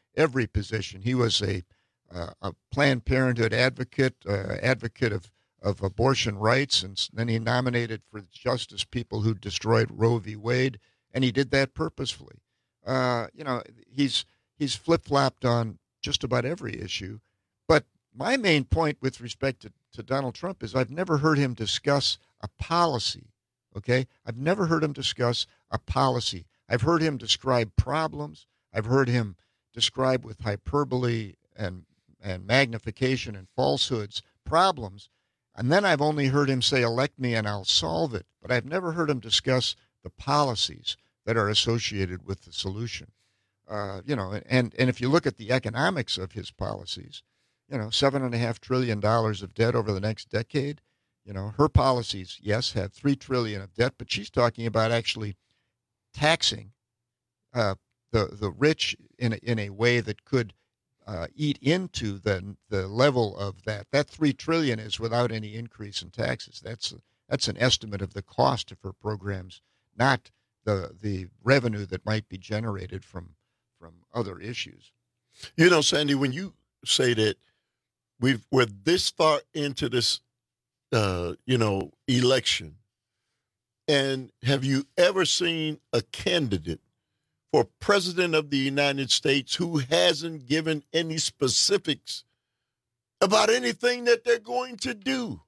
every position. He was a, uh, a Planned Parenthood advocate, uh, advocate of, of abortion rights, and then he nominated for justice people who destroyed Roe v. Wade, and he did that purposefully. Uh, you know, he's he's flip-flopped on just about every issue. But my main point with respect to, to Donald Trump is I've never heard him discuss a policy, okay? I've never heard him discuss a policy. I've heard him describe problems. I've heard him describe with hyperbole and, and magnification and falsehoods problems. And then I've only heard him say, elect me and I'll solve it. But I've never heard him discuss the policies that are associated with the solution. Uh, you know, and, and if you look at the economics of his policies, you know, seven and a half trillion dollars of debt over the next decade. You know, her policies, yes, have three trillion of debt, but she's talking about actually taxing uh, the the rich in a, in a way that could uh, eat into the the level of that. That three trillion is without any increase in taxes. That's that's an estimate of the cost of her programs, not the the revenue that might be generated from from other issues. You know, Sandy, when you say that we've we're this far into this, uh, you know, election, and have you ever seen a candidate for president of the United States who hasn't given any specifics about anything that they're going to do?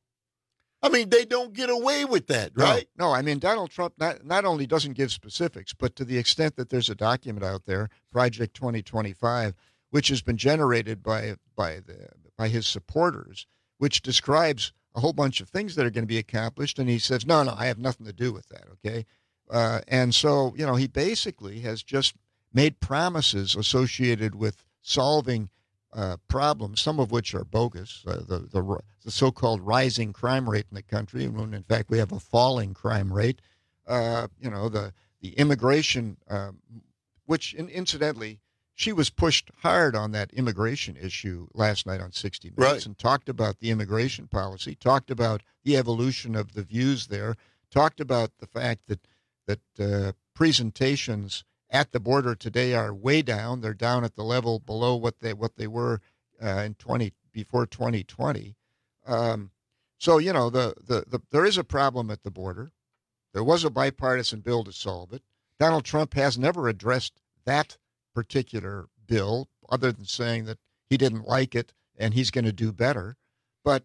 I mean, they don't get away with that, right? No, no, I mean, Donald Trump not, not only doesn't give specifics, but to the extent that there's a document out there, Project twenty twenty-five, which has been generated by by the by his supporters, which describes a whole bunch of things that are going to be accomplished, and he says, no, no, I have nothing to do with that, okay? Uh, and so, you know, he basically has just made promises associated with solving Uh, problems, some of which are bogus, uh, the, the the so-called rising crime rate in the country, when in fact we have a falling crime rate. Uh, you know, the the immigration, um, which in, incidentally, she was pushed hard on that immigration issue last night on sixty minutes, right, and talked about the immigration policy, talked about the evolution of the views there, talked about the fact that that uh, presentations at the border today are way down. They're down at the level below what they what they were uh, in twenty before twenty twenty. Um, so you know the, the the there is a problem at the border. There was a bipartisan bill to solve it. Donald Trump has never addressed that particular bill, other than saying that he didn't like it and he's going to do better. But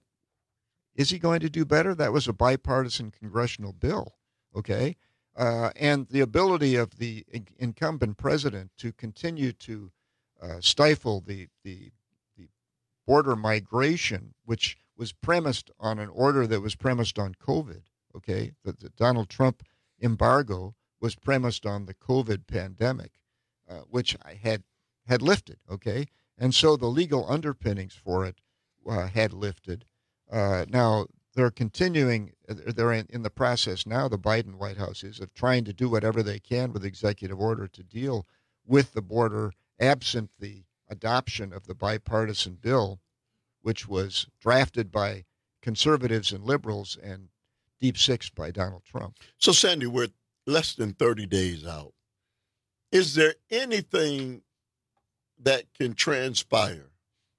is he going to do better? That was a bipartisan congressional bill. Okay. Uh, and the ability of the in- incumbent president to continue to uh, stifle the, the the border migration, which was premised on an order that was premised on COVID, okay? The, the Donald Trump embargo was premised on the COVID pandemic, uh, which I had had lifted, okay? And so the legal underpinnings for it uh, had lifted. Uh, now, they're continuing, they're in, in the process now, the Biden White House is, of trying to do whatever they can with executive order to deal with the border, absent the adoption of the bipartisan bill, which was drafted by conservatives and liberals and deep sixed by Donald Trump. So, Sandy, we're less than thirty days out. Is there anything that can transpire,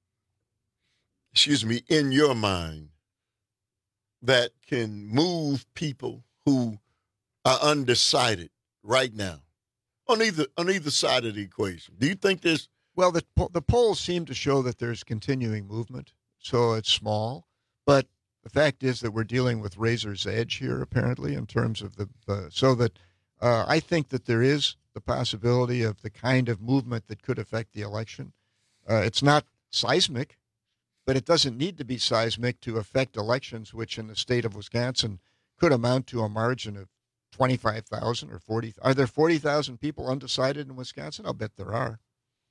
excuse me, in your mind, that can move people who are undecided right now on either on either side of the equation? Do you think there's... Well, the the polls seem to show that there's continuing movement, so it's small. But the fact is that we're dealing with razor's edge here, apparently, in terms of the... the so that uh, I think that there is the possibility of the kind of movement that could affect the election. Uh, it's not seismic, but it doesn't need to be seismic to affect elections, which in the state of Wisconsin could amount to a margin of twenty-five thousand or forty. Are there forty thousand people undecided in Wisconsin? I'll bet there are.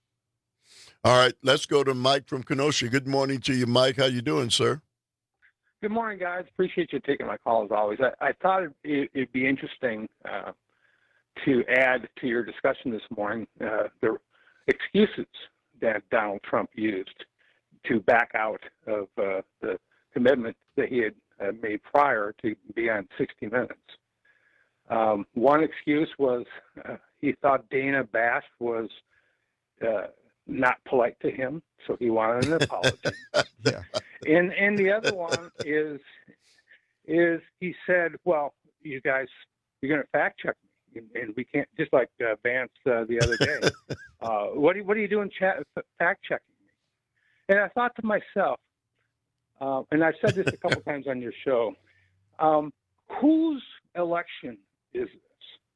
All right, let's go to Mike from Kenosha. Good morning to you, Mike. How you doing, sir? Good morning, guys. Appreciate you taking my call as always. I, I thought it, it'd be interesting uh, to add to your discussion this morning uh, the excuses that Donald Trump used to back out of uh, the commitment that he had uh, made prior to be on sixty minutes. Um, one excuse was uh, he thought Dana Bash was uh, not polite to him, so he wanted an apology. Yeah. And and the other one is is he said, well, you guys, you're going to fact check me, and, and we can't, just like uh, Vance uh, the other day. uh, what are you, what are you doing, chat, fact checking me? And I thought to myself, uh, and I've said this a couple times on your show, um, whose election is this?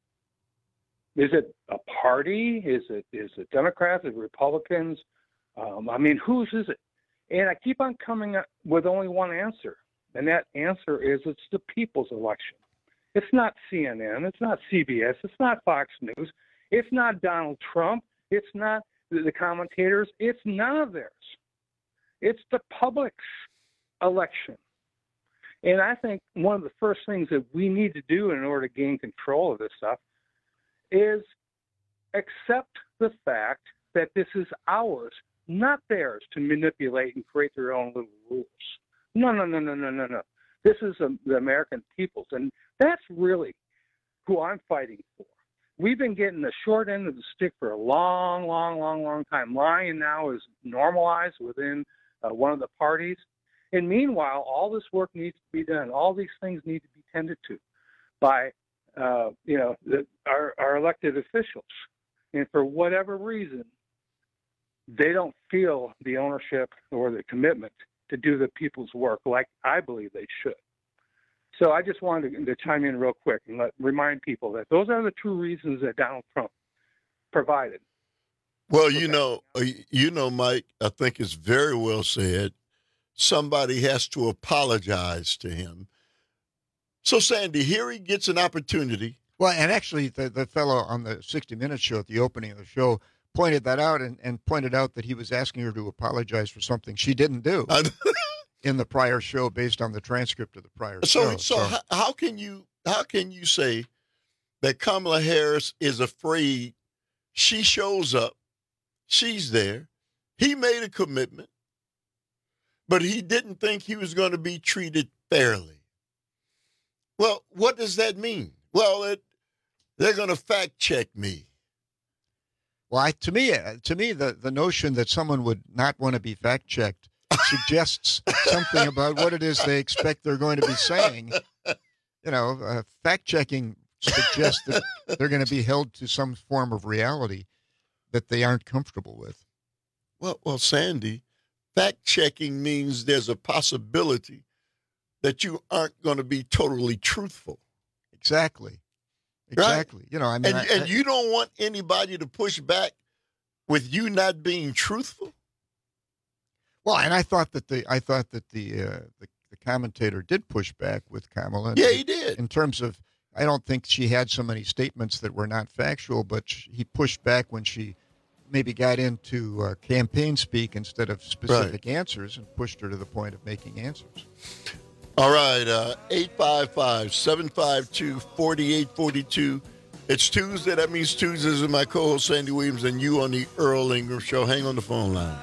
Is it a party? Is it is it Democrats? Is it Republicans? Um, I mean, whose is it? And I keep on coming up with only one answer, and that answer is it's the people's election. It's not C N N. It's not C B S. It's not Fox News. It's not Donald Trump. It's not the, the commentators. It's none of theirs. It's the public's election. And I think one of the first things that we need to do in order to gain control of this stuff is accept the fact that this is ours, not theirs, to manipulate and create their own little rules. No, no, no, no, no, no, no. This is a, the American people's, and that's really who I'm fighting for. We've been getting the short end of the stick for a long, long, long, long time. Lying now is normalized within uh, one of the parties. And meanwhile, all this work needs to be done. All these things need to be tended to by Uh, you know, the, our, our elected officials. And for whatever reason, they don't feel the ownership or the commitment to do the people's work like I believe they should. So I just wanted to, to chime in real quick and let, remind people that those are the two reasons that Donald Trump provided. Well, you know, you know, Mike, I think it's very well said. Somebody has to apologize to him. So, Sandy, here he gets an opportunity. Well, and actually, the, the fellow on the sixty minutes show at the opening of the show pointed that out and, and pointed out that he was asking her to apologize for something she didn't do in the prior show based on the transcript of the prior so, show. So, so how, how can you how can you say that Kamala Harris is afraid? She shows up. She's there. He made a commitment, but he didn't think he was going to be treated fairly. Well, what does that mean? Well, it, they're going to fact check me. Well, I, to me, to me, the, the notion that someone would not want to be fact checked suggests something about what it is they expect they're going to be saying. You know, uh, fact checking suggests that they're going to be held to some form of reality that they aren't comfortable with. Well, well, Sandy, fact checking means there's a possibility that you aren't going to be totally truthful. Exactly. Exactly. Right? You know, I mean, and, I, and I, you don't want anybody to push back with you not being truthful. Well, and I thought that the I thought that the uh, the, the commentator did push back with Kamala. Yeah, he did. In terms of, I don't think she had so many statements that were not factual, but he pushed back when she maybe got into uh, campaign speak instead of specific right. answers, and pushed her to the point of making answers. All right, uh, eight five five, seven five two, four eight four two. It's Tuesday. That means Tuesdays with my co-host Sandy Williams and you on the Earl Ingram Show. Hang on the phone line.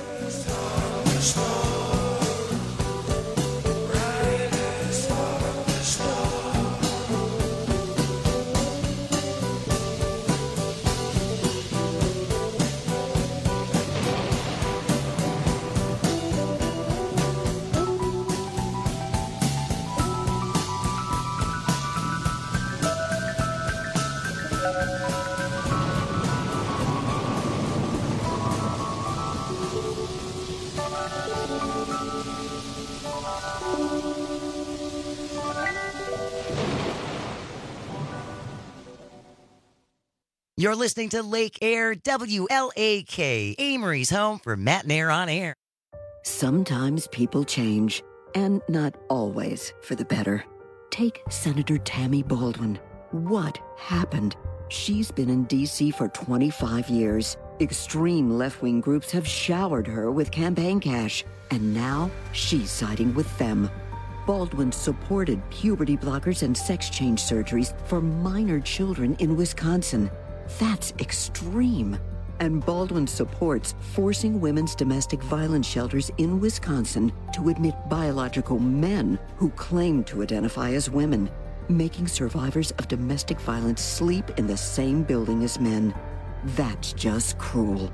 You're listening to Lake Air, W L A K, Amory's home for Matt and Air on Air. Sometimes people change, and not always for the better. Take Senator Tammy Baldwin. What happened? She's been in D C for twenty-five years. Extreme left-wing groups have showered her with campaign cash, and now she's siding with them. Baldwin supported puberty blockers and sex change surgeries for minor children in Wisconsin. That's extreme. And Baldwin supports forcing women's domestic violence shelters in Wisconsin to admit biological men who claim to identify as women, making survivors of domestic violence sleep in the same building as men. That's just cruel.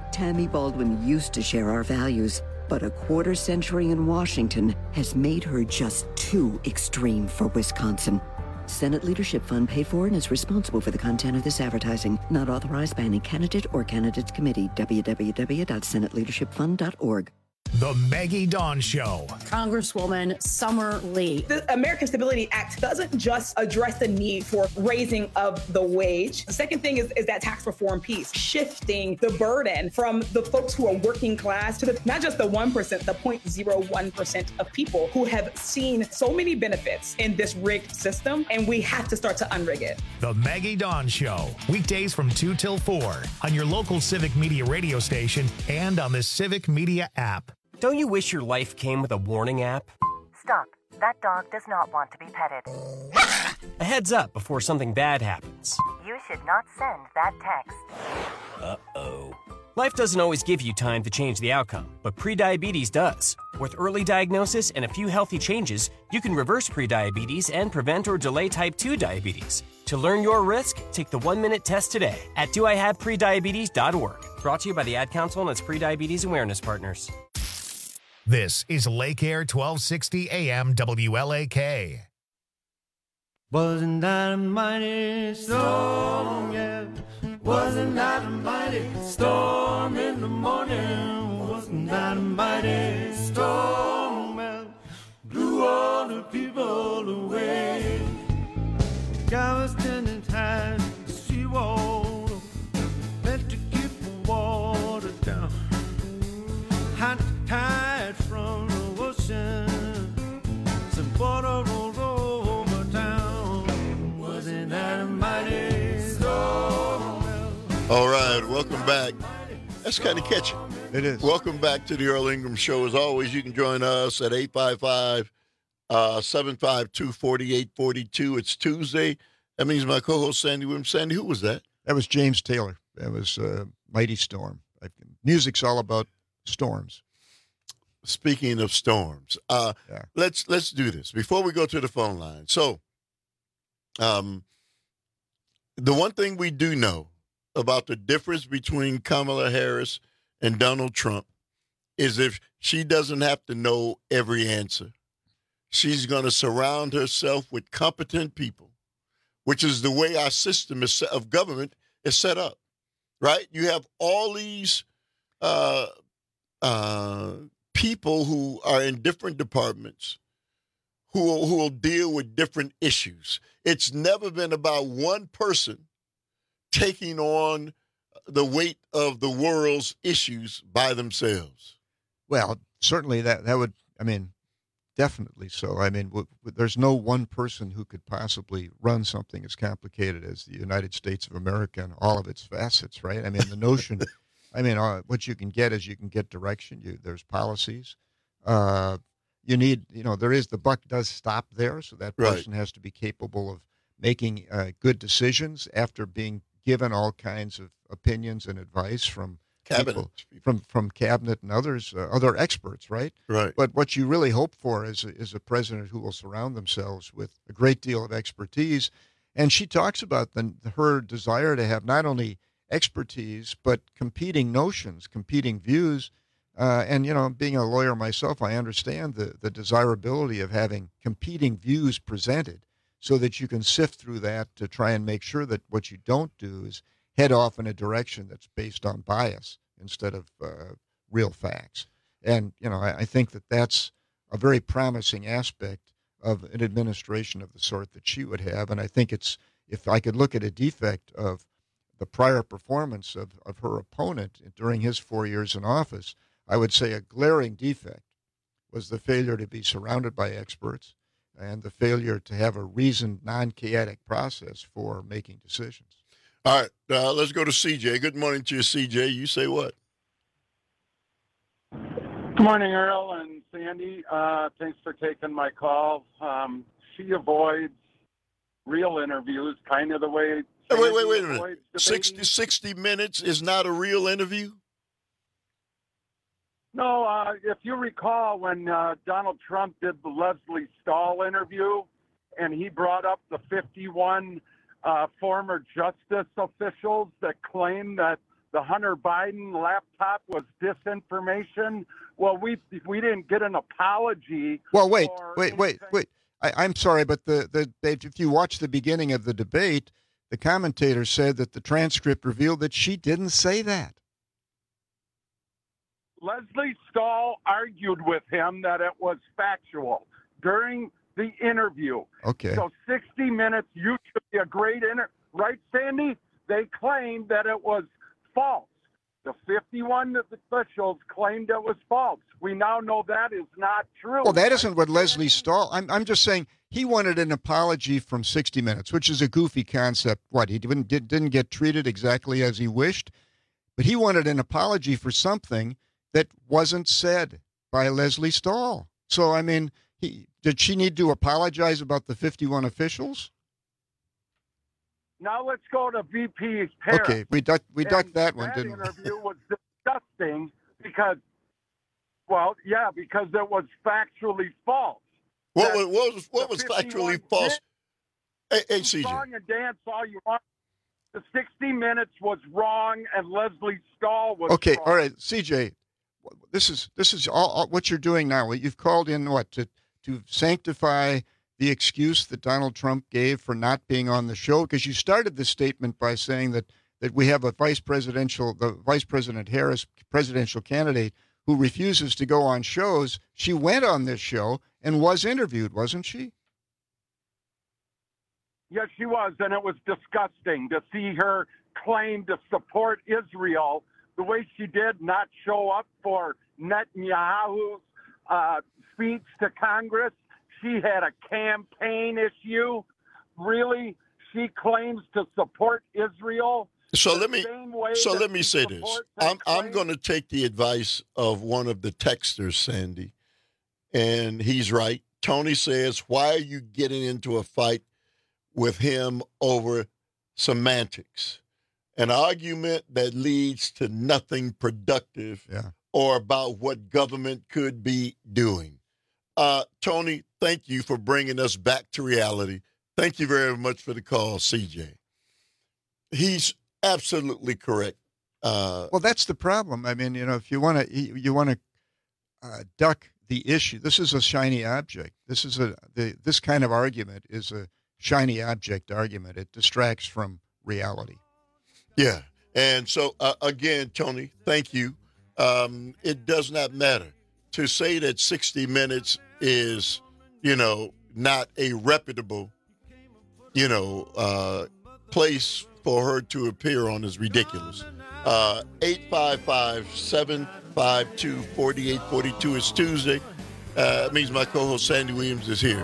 Tammy Baldwin used to share our values, but a quarter century in Washington has made her just too extreme for Wisconsin. Senate Leadership Fund paid for and is responsible for the content of this advertising. Not authorized by any candidate or candidates committee. w w w dot senate leadership fund dot org. The Maggie Dawn Show. Congresswoman Summer Lee. The American Stability Act doesn't just address the need for raising of the wage. The second thing is, is that tax reform piece, shifting the burden from the folks who are working class to the, not just the one percent, the zero point zero one percent of people who have seen so many benefits in this rigged system, and we have to start to unrig it. The Maggie Dawn Show. Weekdays from two till four on your local Civic Media radio station and on the Civic Media app. Don't you wish your life came with a warning app? Stop. That dog does not want to be petted. A heads up before something bad happens. You should not send that text. Uh-oh. Life doesn't always give you time to change the outcome, but prediabetes does. With early diagnosis and a few healthy changes, you can reverse prediabetes and prevent or delay type two diabetes. To learn your risk, take the one-minute test today at do I have prediabetes dot org. Brought to you by the Ad Council and its prediabetes awareness partners. This is Lake Air twelve sixty A M W L A K. Wasn't that a mighty storm, yeah? Wasn't that a mighty storm in the morning? Wasn't that a mighty storm, man? Blew all the people away. God was standing tight, the seawall, meant to keep the water down. Hot tide from the ocean, some water rolled over town. Wasn't that a mighty storm? All right, welcome back. That's kind of catchy. It is. Welcome back to the Earl Ingram Show. As always, you can join us at eight five five, seven five two, four eight four two. It's Tuesday. That means my co-host, Sandy Williams. Sandy, who was that? That was James Taylor. That was uh, Mighty Storm. Music's all about storms. Speaking of storms, uh, yeah. let's let's do this before we go to the phone line. So, um, the one thing we do know about the difference between Kamala Harris and Donald Trump is if she doesn't have to know every answer, she's going to surround herself with competent people, which is the way our system is, of government is set up, right? You have all these uh, uh, people who are in different departments who will, who will deal with different issues. It's never been about one person taking on the weight of the world's issues by themselves. Well, certainly that, that would, I mean, definitely so. I mean, w- w- there's no one person who could possibly run something as complicated as the United States of America and all of its facets, right? I mean, the notion, I mean, uh, what you can get is you can get direction. You, there's policies. Uh, you need, you know, there is, the buck does stop there, so that person right. has to be capable of making uh, good decisions after being given all kinds of opinions and advice from cabinet, people, from from cabinet and others, uh, other experts, right? Right. But what you really hope for is a, is a president who will surround themselves with a great deal of expertise. And she talks about the, her desire to have not only expertise but competing notions, competing views. Uh, and you know, being a lawyer myself, I understand the the desirability of having competing views presented, so that you can sift through that to try and make sure that what you don't do is head off in a direction that's based on bias instead of uh, real facts. And, you know, I, I think that that's a very promising aspect of an administration of the sort that she would have. And I think it's, if I could look at a defect of the prior performance of, of her opponent during his four years in office, I would say a glaring defect was the failure to be surrounded by experts and the failure to have a reasoned, non-chaotic process for making decisions. All right, uh, let's go to C J. Good morning to you, C J. You say what? Good morning, Earl and Sandy. Uh, thanks for taking my call. Um, she avoids real interviews, kind of the way. Hey, wait, wait, wait a minute. sixty, sixty minutes is not a real interview? No, uh, if you recall when uh, Donald Trump did the Leslie Stahl interview and he brought up the fifty-one uh, former justice officials that claimed that the Hunter Biden laptop was disinformation. Well, we we didn't get an apology. Well, wait, for wait, wait, anything. wait. I, I'm sorry, but the, the they, if you watch the beginning of the debate, the commentator said that the transcript revealed that she didn't say that. Leslie Stahl argued with him that it was factual during the interview. Okay. So sixty minutes, you should be a great inter. Right, Sandy? They claimed that it was false. The fifty-one officials claimed it was false. We now know that is not true. Well, that isn't what Leslie Stahl. I'm I'm just saying he wanted an apology from sixty minutes, which is a goofy concept. What, he didn't did, didn't get treated exactly as he wished, but he wanted an apology for something that wasn't said by Leslie Stahl. So I mean, he did she need to apologize about the fifty-one officials? Now let's go to V P Harris. Okay, we ducked we And ducked that one, that didn't we? interview was disgusting because, well, yeah, because it was factually false. What That was what was, what the was fifty-one factually false? Hey, hey, You C J. song and dance all you want. The sixty minutes was wrong, and Leslie Stahl was Okay, wrong. all right, C J. This is this is all, all what you're doing now. You've called in what to to sanctify the excuse that Donald Trump gave for not being on the show, because you started the statement by saying that that we have a vice presidential, the Vice President Harris, presidential candidate, who refuses to go on shows. She went on this show and was interviewed, wasn't she? Yes, she was, and it was disgusting to see her claim to support Israel the way she did, not show up for Netanyahu's uh, speech to Congress. She had a campaign issue. Really, she claims to support Israel. So the let me same way so that let me she say this. supports and I'm I'm claims- going to take the advice of one of the texters, Sandy, and he's right. Tony says, "Why are you getting into a fight with him over semantics, an argument that leads to nothing productive Yeah. or about what government could be doing?" Uh, Tony, thank you for bringing us back to reality. Thank you very much for the call, C J. He's absolutely correct. Uh, Well, that's the problem. I mean, you know, if you want to you want to uh, duck the issue, this is a shiny object. This is a the this kind of argument is a shiny object argument. It distracts from reality. Yeah. And so, uh, again, Tony, thank you. Um, it does not matter. To say that sixty minutes is, you know, not a reputable, you know, uh, place for her to appear on is ridiculous. Uh, eight five five, seven five two, four eight four two is Tuesday. Uh, it means my co-host Sandy Williams is here.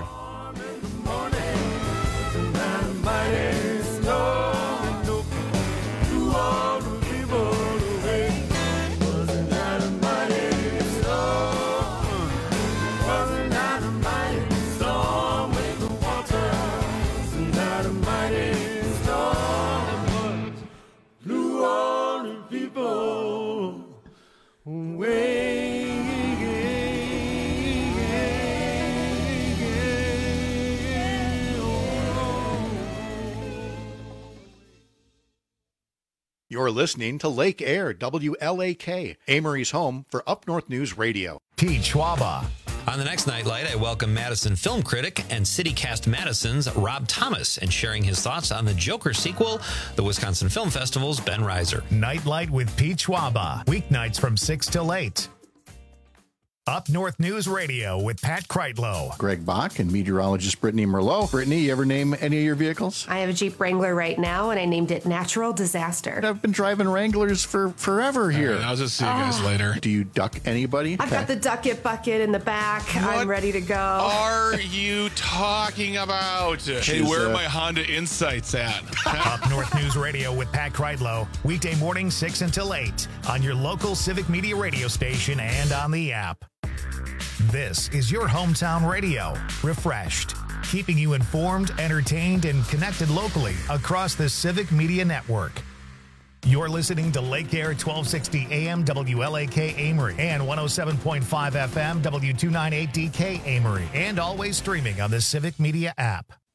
You're listening to Lake Air, W L A K, Amory's home for Up North News Radio. Pete Schwaba. On the next Nightlight, I welcome Madison film critic and CityCast Madison's Rob Thomas and sharing his thoughts on the Joker sequel, the Wisconsin Film Festival's Ben Reiser. Nightlight with Pete Schwaba. Weeknights from six till eight. Up North News Radio with Pat Kreitlow. Greg Bach and meteorologist Brittany Merlot. Brittany, you ever name any of your vehicles? I have a Jeep Wrangler right now, and I named it Natural Disaster. I've been driving Wranglers for forever here. All right, I'll just see you guys Oh. later. Do you duck anybody? I've got the Ducket bucket in the back. I'm ready to go. Are you talking about? Hey, She's, where are uh, my Honda Insights at? Up North News Radio with Pat Kreitlow. Weekday morning six until eight on your local Civic Media radio station and on the app. This is your hometown radio. Refreshed. Keeping you informed, entertained, and connected locally across the Civic Media Network. You're listening to Lake Air twelve sixty A M W L A K Amory and one oh seven point five F M W two ninety-eight D K Amory, and always streaming on the Civic Media app.